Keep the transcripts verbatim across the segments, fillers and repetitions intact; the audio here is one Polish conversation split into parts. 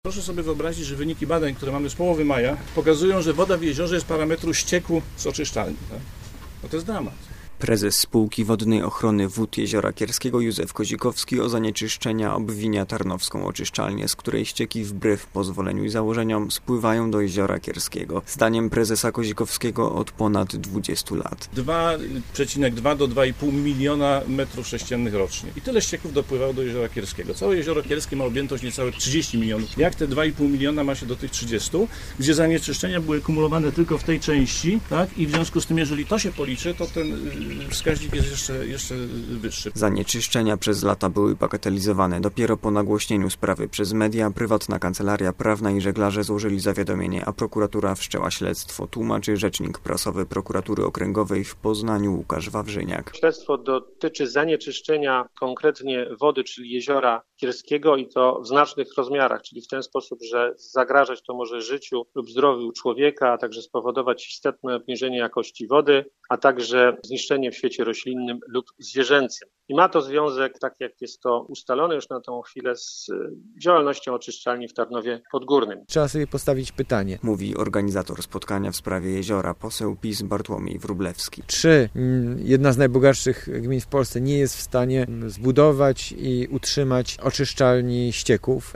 Proszę sobie wyobrazić, że wyniki badań, które mamy z połowy maja, pokazują, że woda w jeziorze jest parametru ścieku z oczyszczalni. Tak? No to jest dramat. Prezes Spółki Wodnej Ochrony Wód Jeziora Kierskiego Józef Kozikowski o zanieczyszczenia obwinia tarnowską oczyszczalnię, z której ścieki wbrew pozwoleniu i założeniom spływają do Jeziora Kierskiego. Zdaniem prezesa Kozikowskiego od ponad dwudziestu lat. dwa przecinek dwa do dwa i pół miliona metrów sześciennych rocznie. I tyle ścieków dopływało do Jeziora Kierskiego. Całe Jezioro Kierskie ma objętość niecałe trzydzieści milionów. Jak te dwa i pół miliona ma się do tych trzydziestu, gdzie zanieczyszczenia były kumulowane tylko w tej części, tak? I w związku z tym, jeżeli to się policzy, to ten wskaźnik jest jeszcze, jeszcze wyższy. Zanieczyszczenia przez lata były bagatelizowane. Dopiero po nagłośnieniu sprawy przez media prywatna kancelaria prawna i żeglarze złożyli zawiadomienie, a prokuratura wszczęła śledztwo, tłumaczy rzecznik prasowy Prokuratury Okręgowej w Poznaniu Łukasz Wawrzyniak. Śledztwo dotyczy zanieczyszczenia konkretnie wody, czyli Jeziora Kierskiego i to w znacznych rozmiarach, czyli w ten sposób, że zagrażać to może życiu lub zdrowiu człowieka, a także spowodować istotne obniżenie jakości wody, a także zniszczenie w świecie roślinnym lub zwierzęcym. I ma to związek, tak jak jest to ustalone już na tą chwilę, z działalnością oczyszczalni w Tarnowie Podgórnym. Trzeba sobie postawić pytanie. Mówi organizator spotkania w sprawie jeziora, poseł PiS Bartłomiej Wróblewski. Czy jedna z najbogatszych gmin w Polsce nie jest w stanie zbudować i utrzymać oczyszczalni ścieków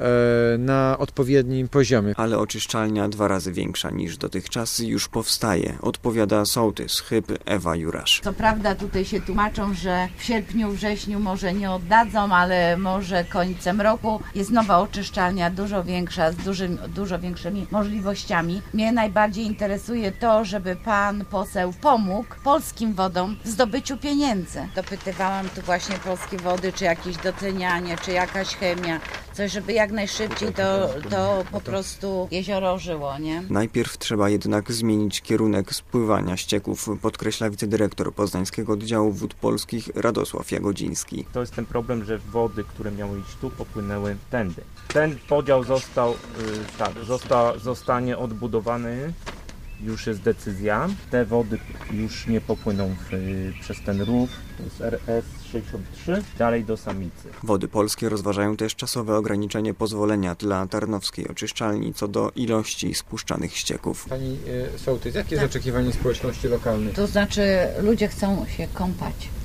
na odpowiednim poziomie? Ale oczyszczalnia dwa razy większa niż dotychczas już powstaje, odpowiada sołtys Chyb Ewa Jurasz. Co prawda tutaj się tłumaczą, że w sierpniu, wrześniu może nie oddadzą, ale może końcem roku jest nowa oczyszczalnia, dużo większa, z dużym, dużo większymi możliwościami. Mnie najbardziej interesuje to, żeby pan poseł pomógł polskim wodom w zdobyciu pieniędzy. Dopytywałam tu właśnie Polskie Wody, czy jakieś docenianie, czy jakaś chemia, coś, żeby jak najszybciej to, to po prostu jezioro ożyło, nie? Najpierw trzeba jednak zmienić kierunek spływania ścieków, podkreśla wicedyrektor Poznańskiego Oddziału Wód Polskich Radosław Jagodziński. To jest ten problem, że wody, które miały iść tu, popłynęły tędy. Ten podział został, tak, zosta, zostanie odbudowany, już jest decyzja. Te wody już nie popłyną w, przez ten rów, to jest R S sześćdziesiąt trzy, dalej do Samicy. Wody Polskie rozważają też czasowe ograniczenie pozwolenia dla tarnowskiej oczyszczalni co do ilości spuszczanych ścieków. Pani sołtys, jakie tak. jest oczekiwanie społeczności lokalnej? To znaczy ludzie chcą się kąpać.